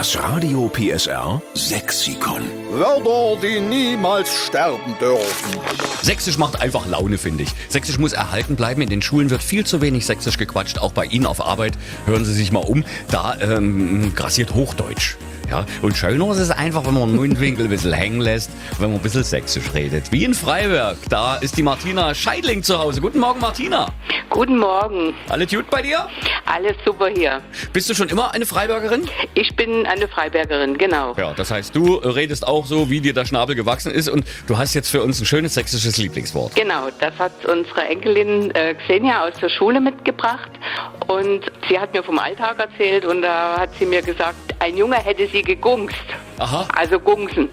Das Radio PSR Sexikon. Wörter, die niemals sterben dürfen. Sächsisch macht einfach Laune, finde ich. Sächsisch muss erhalten bleiben. In den Schulen wird viel zu wenig Sächsisch gequatscht. Auch bei Ihnen auf Arbeit. Hören Sie sich mal um. Da grassiert Hochdeutsch. Ja, und schöner ist es einfach, wenn man den Mundwinkel ein bisschen hängen lässt, wenn man ein bisschen Sächsisch redet. Wie in Freiberg, da ist die Martina Scheidling zu Hause. Guten Morgen, Martina. Guten Morgen. Alles gut bei dir? Alles super hier. Bist du schon immer eine Freibergerin? Ich bin eine Freibergerin, genau. Ja, das heißt, du redest auch so, wie dir der Schnabel gewachsen ist, und du hast jetzt für uns ein schönes sächsisches Lieblingswort. Genau, das hat unsere Enkelin Xenia aus der Schule mitgebracht und sie hat mir vom Alltag erzählt und da hat sie mir gesagt, ein Junge hätte sie gegungst. Aha. Also gungsen.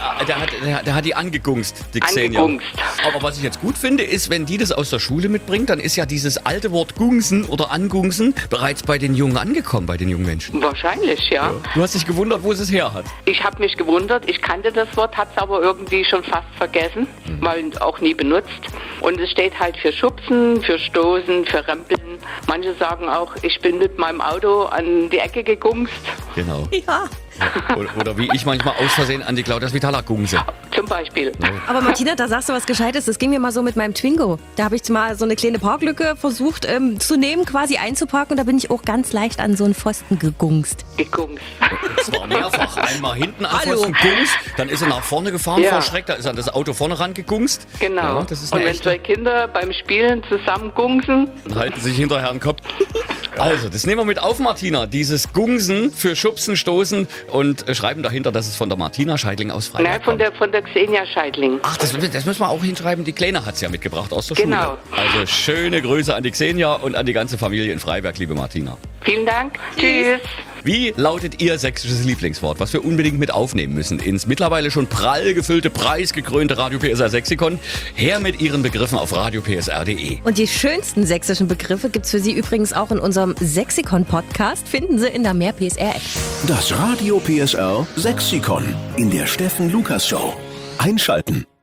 Der hat die angegungst, die Xenia. Angegungst. Aber was ich jetzt gut finde, ist, wenn die das aus der Schule mitbringt, dann ist ja dieses alte Wort gungsen oder angungsen bereits bei den Jungen angekommen, bei den jungen Menschen. Wahrscheinlich, ja. Du hast dich gewundert, wo es her hat. Ich habe mich gewundert, ich kannte das Wort, hatte es aber irgendwie schon fast vergessen, weil auch nie benutzt. Und es steht halt für Schubsen, für Stoßen, für Rempeln. Manche sagen auch, ich bin mit meinem Auto an die Ecke gegungst. Genau. Ja. Oder wie ich manchmal aus Versehen an die Claudia Vitala gungse. Zum Beispiel. Aber Martina, da sagst du was Gescheites. Das ging mir mal so mit meinem Twingo. Da habe ich mal so eine kleine Parklücke versucht zu nehmen, quasi einzuparken. Und da bin ich auch ganz leicht an so einen Pfosten gegungst. Gegungst. Und zwar mehrfach. Einmal hinten an Hallo. Pfosten gungst, dann ist er nach vorne gefahren Ja. vor Schreck, da ist er an das Auto vorne rangegungst. Genau. Ja, das ist und eine wenn zwei echte. Kinder beim Spielen zusammen gungsen, Und halten sich hinterher den Kopf. Also, das nehmen wir mit auf, Martina. Dieses Gungsen für Schubsen, Stoßen und schreiben dahinter, dass es von der Martina Scheidling aus Freiberg nein, von der Xenia Scheidling. Ach, das müssen wir auch hinschreiben. Die Kleine hat es ja mitgebracht aus der Genau. Schule. Also schöne Grüße an die Xenia und an die ganze Familie in Freiberg, liebe Martina. Vielen Dank. Tschüss. Wie lautet Ihr sächsisches Lieblingswort, was wir unbedingt mit aufnehmen müssen ins mittlerweile schon prall gefüllte, preisgekrönte Radio PSR Sexikon? Her mit Ihren Begriffen auf radiopsr.de. Und die schönsten sächsischen Begriffe gibt's für Sie übrigens auch in unserem Sexikon-Podcast. Finden Sie in der Mehr PSR-App. Das Radio PSR Sexikon in der Steffen Lukas Show. Einschalten.